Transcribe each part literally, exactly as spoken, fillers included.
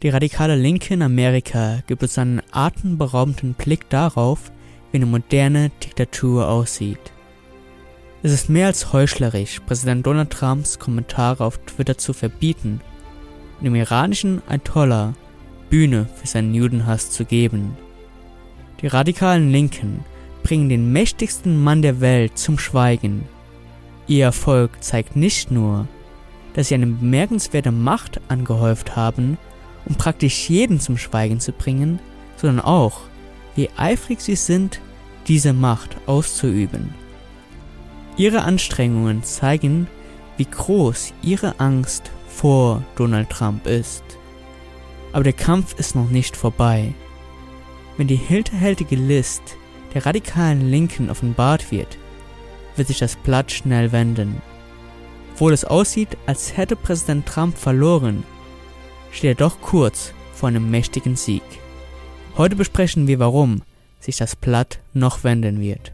Die radikale Linke in Amerika gibt uns einen atemberaubenden Blick darauf, wie eine moderne Diktatur aussieht. Es ist mehr als heuchlerisch, Präsident Donald Trumps Kommentare auf Twitter zu verbieten und dem iranischen Ayatollah Bühne für seinen Judenhass zu geben. Die radikalen Linken bringen den mächtigsten Mann der Welt zum Schweigen. Ihr Erfolg zeigt nicht nur, dass sie eine bemerkenswerte Macht angehäuft haben, um praktisch jeden zum Schweigen zu bringen, sondern auch, wie eifrig sie sind, diese Macht auszuüben. Ihre Anstrengungen zeigen, wie groß ihre Angst vor Donald Trump ist. Aber der Kampf ist noch nicht vorbei. Wenn die hinterhältige List der radikalen Linken offenbart wird, wird sich das Blatt schnell wenden. Obwohl es aussieht, als hätte Präsident Trump verloren, steht er doch kurz vor einem mächtigen Sieg. Heute besprechen wir, warum sich das Blatt noch wenden wird.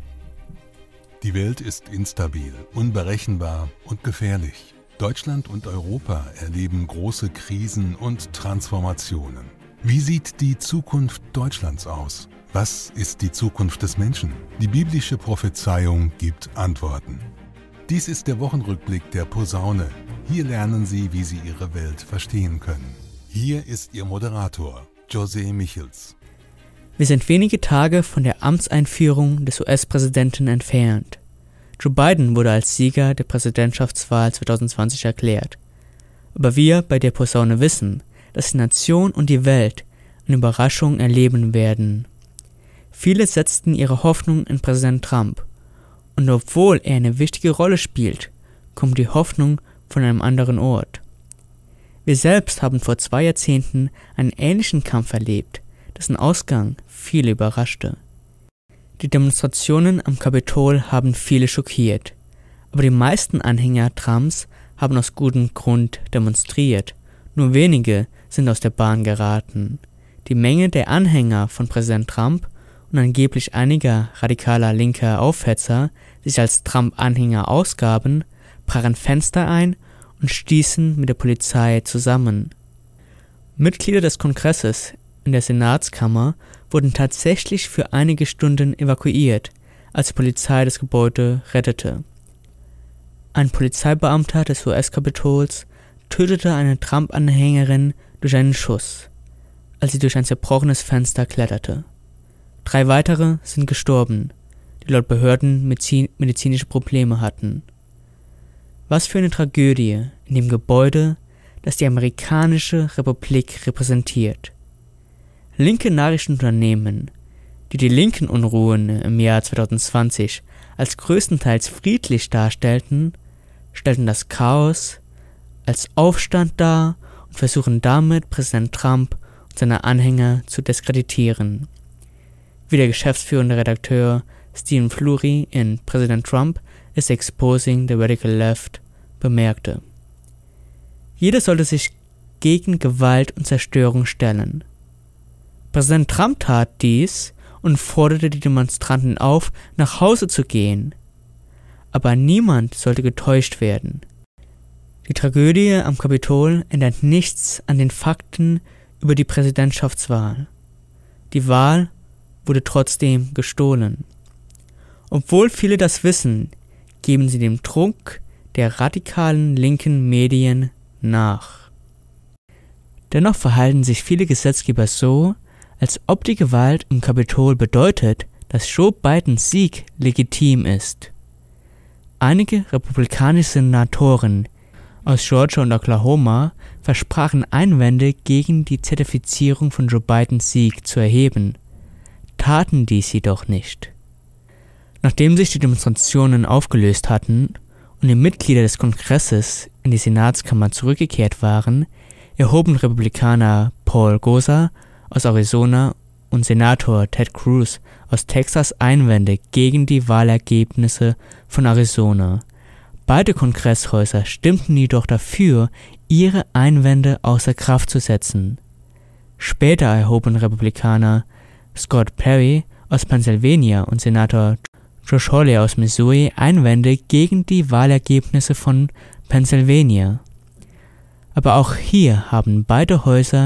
Die Welt ist instabil, unberechenbar und gefährlich. Deutschland und Europa erleben große Krisen und Transformationen. Wie sieht die Zukunft Deutschlands aus? Was ist die Zukunft des Menschen? Die biblische Prophezeiung gibt Antworten. Dies ist der Wochenrückblick der Posaune. Hier lernen Sie, wie Sie Ihre Welt verstehen können. Hier ist Ihr Moderator, José Michels. Wir sind wenige Tage von der Amtseinführung des U S-Präsidenten entfernt. Joe Biden wurde als Sieger der Präsidentschaftswahl zwanzig zwanzig erklärt. Aber wir bei der Posaune wissen, dass die Nation und die Welt eine Überraschung erleben werden. Viele setzten ihre Hoffnung in Präsident Trump. Und obwohl er eine wichtige Rolle spielt, kommt die Hoffnung von einem anderen Ort. Wir selbst haben vor zwei Jahrzehnten einen ähnlichen Kampf erlebt, dessen Ausgang viele überraschte. Die Demonstrationen am Kapitol haben viele schockiert, aber die meisten Anhänger Trumps haben aus gutem Grund demonstriert. Nur wenige sind aus der Bahn geraten. Die Menge der Anhänger von Präsident Trump und angeblich einiger radikaler linker Aufhetzer, die sich als Trump-Anhänger ausgaben, brachen Fenster ein und stießen mit der Polizei zusammen. Mitglieder des Kongresses in der Senatskammer wurden tatsächlich für einige Stunden evakuiert, als die Polizei das Gebäude rettete. Ein Polizeibeamter des U S-Kapitols tötete eine Trump-Anhängerin durch einen Schuss, als sie durch ein zerbrochenes Fenster kletterte. Drei weitere sind gestorben, die laut Behörden medizinische Probleme hatten. Was für eine Tragödie in dem Gebäude, das die amerikanische Republik repräsentiert. Linke Nachrichtenunternehmen, die die linken Unruhen im Jahr zwanzig zwanzig als größtenteils friedlich darstellten, stellten das Chaos als Aufstand dar und versuchen damit, Präsident Trump und seine Anhänger zu diskreditieren. Wie der geschäftsführende Redakteur Stephen Flurry in President Trump is Exposing the Radical Left bemerkte. Jeder sollte sich gegen Gewalt und Zerstörung stellen. Präsident Trump tat dies und forderte die Demonstranten auf, nach Hause zu gehen. Aber niemand sollte getäuscht werden. Die Tragödie am Kapitol ändert nichts an den Fakten über die Präsidentschaftswahl. Die Wahl wurde trotzdem gestohlen. Obwohl viele das wissen, geben sie dem Druck der radikalen linken Medien nach. Dennoch verhalten sich viele Gesetzgeber so, als ob die Gewalt im Kapitol bedeutet, dass Joe Bidens Sieg legitim ist. Einige republikanische Senatoren aus Georgia und Oklahoma versprachen Einwände gegen die Zertifizierung von Joe Bidens Sieg zu erheben, taten dies jedoch nicht. Nachdem sich die Demonstrationen aufgelöst hatten und die Mitglieder des Kongresses in die Senatskammer zurückgekehrt waren, erhoben Republikaner Paul Gosar aus Arizona und Senator Ted Cruz aus Texas Einwände gegen die Wahlergebnisse von Arizona. Beide Kongresshäuser stimmten jedoch dafür, ihre Einwände außer Kraft zu setzen. Später erhoben Republikaner Scott Perry aus Pennsylvania und Senator Josh Hawley aus Missouri Einwände gegen die Wahlergebnisse von Pennsylvania. Aber auch hier haben beide Häuser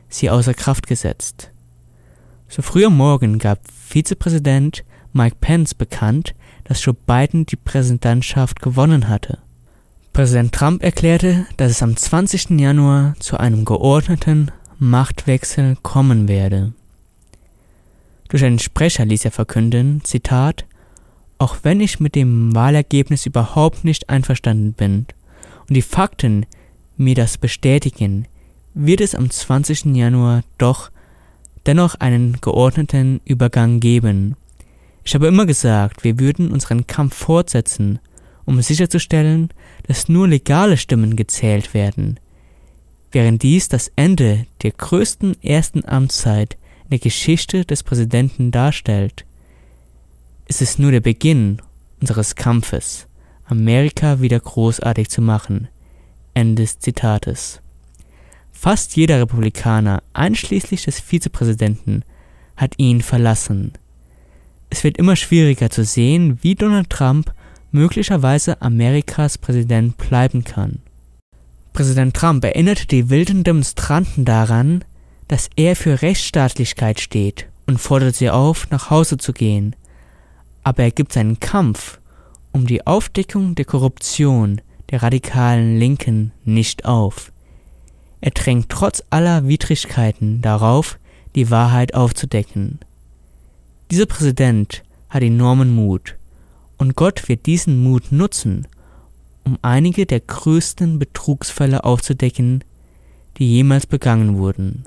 sie außer Kraft gesetzt. So früh am Morgen gab Vizepräsident Mike Pence bekannt, dass Joe Biden die Präsidentschaft gewonnen hatte. Präsident Trump erklärte, dass es am zwanzigsten Januar zu einem geordneten Machtwechsel kommen werde. Durch einen Sprecher ließ er verkünden, Zitat, auch wenn ich mit dem Wahlergebnis überhaupt nicht einverstanden bin und die Fakten mir das bestätigen, wird es am zwanzigsten Januar doch dennoch einen geordneten Übergang geben. Ich habe immer gesagt, wir würden unseren Kampf fortsetzen, um sicherzustellen, dass nur legale Stimmen gezählt werden, während dies das Ende der größten ersten Amtszeit in der Geschichte des Präsidenten darstellt. Es ist nur der Beginn unseres Kampfes, Amerika wieder großartig zu machen. Ende des Zitates. Fast jeder Republikaner, einschließlich des Vizepräsidenten, hat ihn verlassen. Es wird immer schwieriger zu sehen, wie Donald Trump möglicherweise Amerikas Präsident bleiben kann. Präsident Trump erinnerte die wilden Demonstranten daran, dass er für Rechtsstaatlichkeit steht und fordert sie auf, nach Hause zu gehen. Aber er gibt seinen Kampf um die Aufdeckung der Korruption der radikalen Linken nicht auf. Er drängt trotz aller Widrigkeiten darauf, die Wahrheit aufzudecken. Dieser Präsident hat enormen Mut, und Gott wird diesen Mut nutzen, um einige der größten Betrugsfälle aufzudecken, die jemals begangen wurden.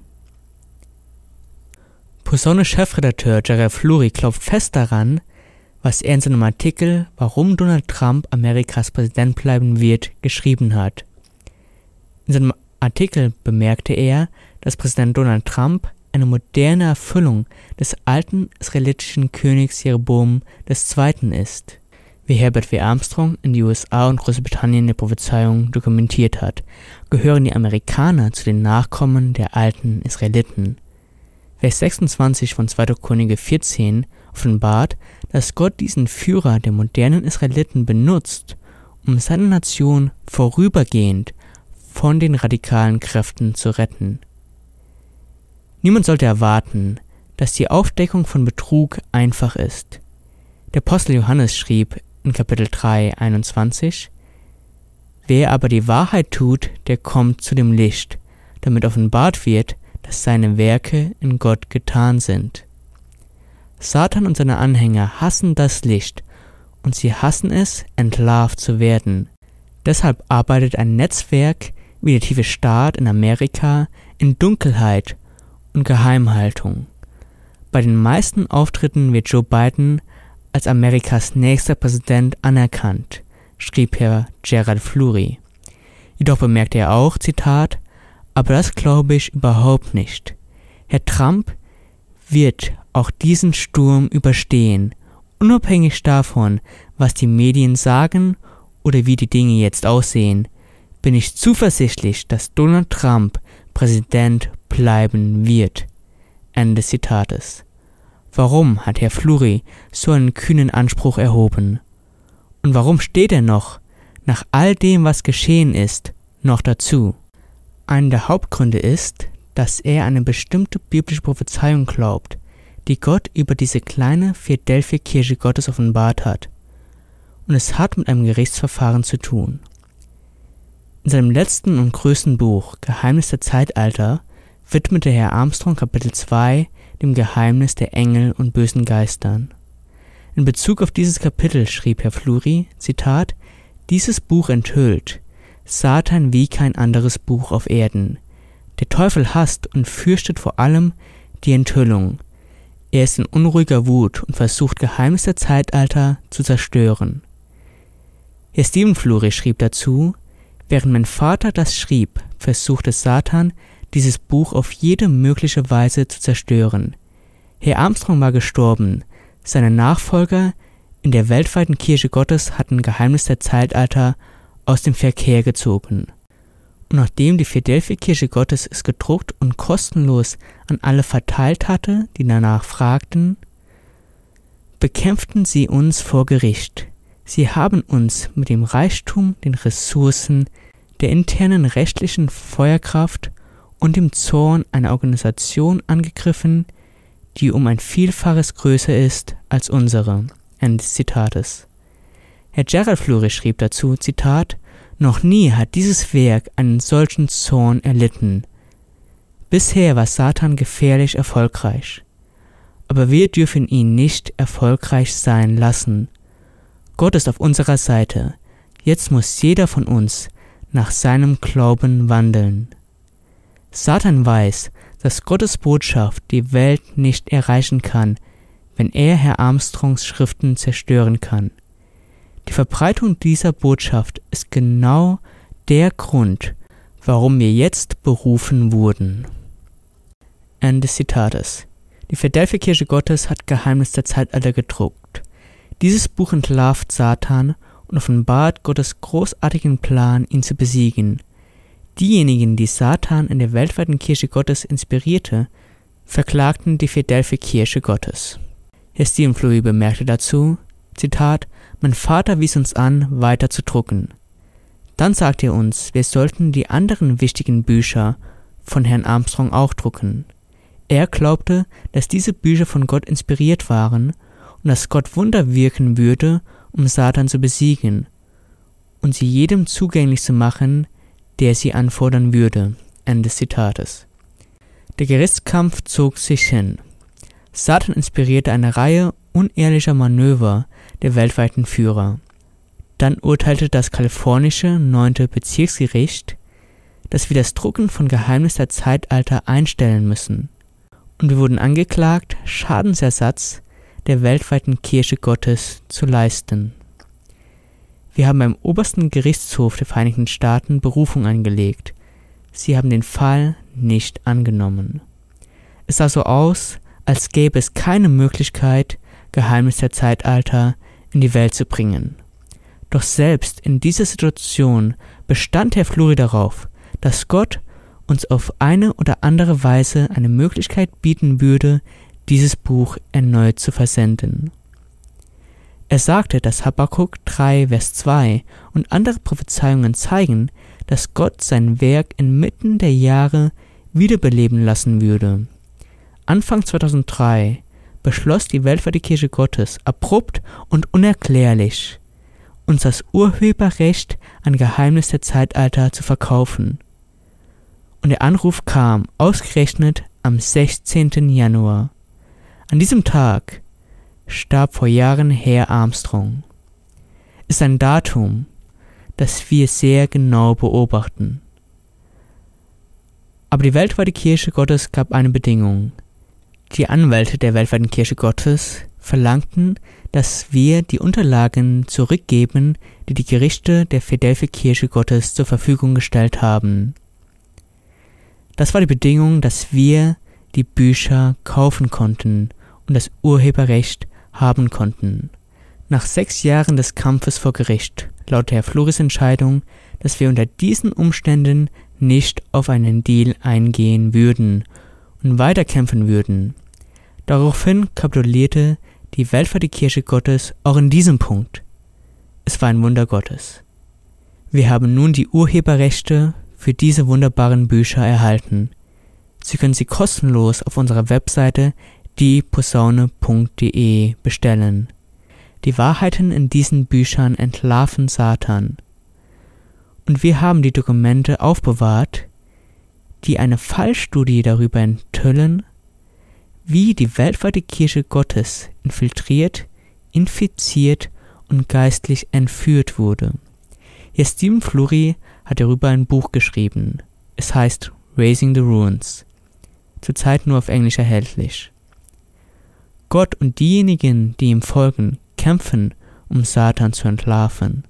Posaune-Chefredakteur Gerald Flurry glaubt fest daran, was er in seinem Artikel »Warum Donald Trump Amerikas Präsident bleiben wird« geschrieben hat. In seinem Artikel bemerkte er, dass Präsident Donald Trump eine moderne Erfüllung des alten israelitischen Königs Jeroboam der Zweite ist. Wie Herbert W. Armstrong in die U S A und Großbritannien der Prophezeiung dokumentiert hat, gehören die Amerikaner zu den Nachkommen der alten Israeliten. Vers sechsundzwanzig von zweiter Könige vierzehn offenbart, dass Gott diesen Führer der modernen Israeliten benutzt, um seine Nation vorübergehend von den radikalen Kräften zu retten. Niemand sollte erwarten, dass die Aufdeckung von Betrug einfach ist. Der Apostel Johannes schrieb in Kapitel drei, einundzwanzig: Wer aber die Wahrheit tut, der kommt zu dem Licht, damit offenbart wird, dass seine Werke in Gott getan sind. Satan und seine Anhänger hassen das Licht, und sie hassen es, entlarvt zu werden. Deshalb arbeitet ein Netzwerk wie der tiefe Staat in Amerika in Dunkelheit und Geheimhaltung. Bei den meisten Auftritten wird Joe Biden als Amerikas nächster Präsident anerkannt, schrieb Herr Gerald Flurry. Jedoch bemerkte er auch, Zitat, aber das glaube ich überhaupt nicht. Herr Trump wird auch diesen Sturm überstehen, unabhängig davon, was die Medien sagen oder wie die Dinge jetzt aussehen, bin ich zuversichtlich, dass Donald Trump Präsident bleiben wird. Ende des Zitates. Warum hat Herr Flurry so einen kühnen Anspruch erhoben? Und warum steht er noch, nach all dem, was geschehen ist, noch dazu? Einer der Hauptgründe ist, dass er eine bestimmte biblische Prophezeiung glaubt, die Gott über diese kleine Philadelphia-Kirche Gottes offenbart hat. Und es hat mit einem Gerichtsverfahren zu tun. In seinem letzten und größten Buch, Geheimnis der Zeitalter, widmete Herr Armstrong Kapitel zwei dem Geheimnis der Engel und bösen Geistern. In Bezug auf dieses Kapitel schrieb Herr Flurry, Zitat, dieses Buch enthüllt Satan wie kein anderes Buch auf Erden. Der Teufel hasst und fürchtet vor allem die Enthüllung. Er ist in unruhiger Wut und versucht, Geheimnis der Zeitalter zu zerstören. Herr Stephen Flurry schrieb dazu, während mein Vater das schrieb, versuchte Satan, dieses Buch auf jede mögliche Weise zu zerstören. Herr Armstrong war gestorben, seine Nachfolger in der weltweiten Kirche Gottes hatten Geheimnis der Zeitalter aus dem Verkehr gezogen. Und nachdem die Philadelphia-Kirche Gottes es gedruckt und kostenlos an alle verteilt hatte, die danach fragten, bekämpften sie uns vor Gericht. Sie haben uns mit dem Reichtum, den Ressourcen, der internen rechtlichen Feuerkraft und im Zorn eine Organisation angegriffen, die um ein Vielfaches größer ist als unsere. Ende des Zitates. Herr Gerald Flurry schrieb dazu, Zitat, noch nie hat dieses Werk einen solchen Zorn erlitten. Bisher war Satan gefährlich erfolgreich. Aber wir dürfen ihn nicht erfolgreich sein lassen. Gott ist auf unserer Seite. Jetzt muss jeder von uns nach seinem Glauben wandeln. Satan weiß, dass Gottes Botschaft die Welt nicht erreichen kann, wenn er Herr Armstrongs Schriften zerstören kann. Die Verbreitung dieser Botschaft ist genau der Grund, warum wir jetzt berufen wurden. Ende des Zitates. Die Philadelphia Kirche Gottes hat Geheimnis der Zeitalter gedruckt. Dieses Buch entlarvt Satan und offenbart Gottes großartigen Plan, ihn zu besiegen. Diejenigen, die Satan in der weltweiten Kirche Gottes inspirierte, verklagten die Philadelphia Kirche Gottes. Herr Stephen Flurry bemerkte dazu, Zitat, mein Vater wies uns an, weiter zu drucken. Dann sagte er uns, wir sollten die anderen wichtigen Bücher von Herrn Armstrong auch drucken. Er glaubte, dass diese Bücher von Gott inspiriert waren und dass Gott Wunder wirken würde, um Satan zu besiegen und sie jedem zugänglich zu machen, der sie anfordern würde. Ende des Zitates. Der Gerichtskampf zog sich hin. Satan inspirierte eine Reihe unehrlicher Manöver der weltweiten Führer. Dann urteilte das kalifornische neunte Bezirksgericht, dass wir das Drucken von Geheimnis der Zeitalter einstellen müssen. Und wir wurden angeklagt, Schadensersatz der weltweiten Kirche Gottes zu leisten. Wir haben beim obersten Gerichtshof der Vereinigten Staaten Berufung eingelegt. Sie haben den Fall nicht angenommen. Es sah so aus, als gäbe es keine Möglichkeit, Geheimnis der Zeitalter in die Welt zu bringen. Doch selbst in dieser Situation bestand Herr Flurry darauf, dass Gott uns auf eine oder andere Weise eine Möglichkeit bieten würde, dieses Buch erneut zu versenden. Er sagte, dass Habakkuk drei, Vers zwei und andere Prophezeiungen zeigen, dass Gott sein Werk inmitten der Jahre wiederbeleben lassen würde. Anfang zweitausenddrei beschloss die weltweite Kirche Gottes abrupt und unerklärlich, uns das Urheberrecht an Geheimnis der Zeitalter zu verkaufen. Und der Anruf kam ausgerechnet am sechzehnten Januar. An diesem Tag starb vor Jahren Herr Armstrong. Ist ein Datum, das wir sehr genau beobachten. Aber die weltweite Kirche Gottes gab eine Bedingung. Die Anwälte der weltweiten Kirche Gottes verlangten, dass wir die Unterlagen zurückgeben, die die Gerichte der Philadelphia Kirche Gottes zur Verfügung gestellt haben. Das war die Bedingung, dass wir die Bücher kaufen konnten und das Urheberrecht haben konnten. Nach sechs Jahren des Kampfes vor Gericht lautete Herr Flurrys Entscheidung, dass wir unter diesen Umständen nicht auf einen Deal eingehen würden und weiterkämpfen würden. Daraufhin kapitulierte die weltweite Kirche Gottes auch in diesem Punkt. Es war ein Wunder Gottes. Wir haben nun die Urheberrechte für diese wunderbaren Bücher erhalten. Sie können sie kostenlos auf unserer Webseite die posaune punkt de bestellen. Die Wahrheiten in diesen Büchern entlarven Satan. Und wir haben die Dokumente aufbewahrt, die eine Fallstudie darüber enthüllen, wie die weltweite Kirche Gottes infiltriert, infiziert und geistlich entführt wurde. Herr Stephen Flurry hat darüber ein Buch geschrieben. Es heißt Raising the Ruins, zurzeit nur auf Englisch erhältlich. Gott und diejenigen, die ihm folgen, kämpfen, um Satan zu entlarven.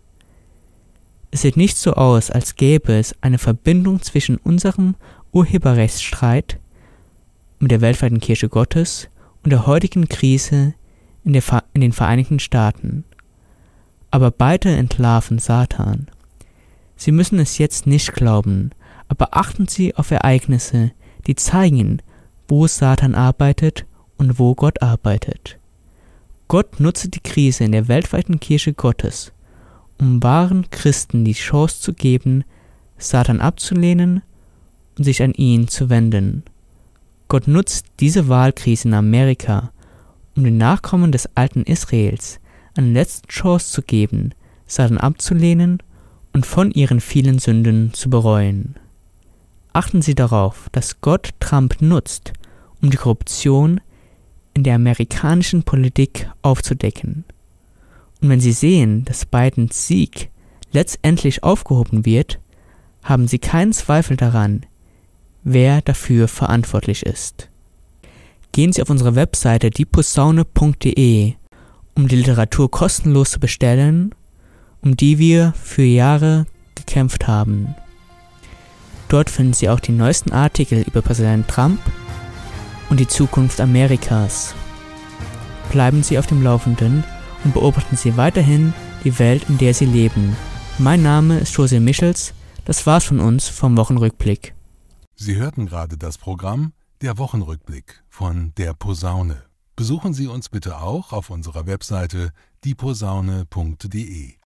Es sieht nicht so aus, als gäbe es eine Verbindung zwischen unserem Urheberrechtsstreit mit der weltweiten Kirche Gottes und der heutigen Krise in, der Ver- in den Vereinigten Staaten. Aber beide entlarven Satan. Sie müssen es jetzt nicht glauben, aber achten Sie auf Ereignisse, die zeigen, wo Satan arbeitet und wo Gott arbeitet. Gott nutze die Krise in der weltweiten Kirche Gottes, um wahren Christen die Chance zu geben, Satan abzulehnen und sich an ihn zu wenden. Gott nutzt diese Wahlkrise in Amerika, um den Nachkommen des alten Israels eine letzte Chance zu geben, Satan abzulehnen und von ihren vielen Sünden zu bereuen. Achten Sie darauf, dass Gott Trump nutzt, um die Korruption in der amerikanischen Politik aufzudecken. Und wenn Sie sehen, dass Bidens Sieg letztendlich aufgehoben wird, haben Sie keinen Zweifel daran, wer dafür verantwortlich ist. Gehen Sie auf unsere Webseite die posaune punkt de, um die Literatur kostenlos zu bestellen, um die wir für Jahre gekämpft haben. Dort finden Sie auch die neuesten Artikel über Präsident Trump und die Zukunft Amerikas. Bleiben Sie auf dem Laufenden und beobachten Sie weiterhin die Welt, in der Sie leben. Mein Name ist José Michels. Das war's von uns vom Wochenrückblick. Sie hörten gerade das Programm Der Wochenrückblick von der Posaune. Besuchen Sie uns bitte auch auf unserer Webseite die posaune punkt de.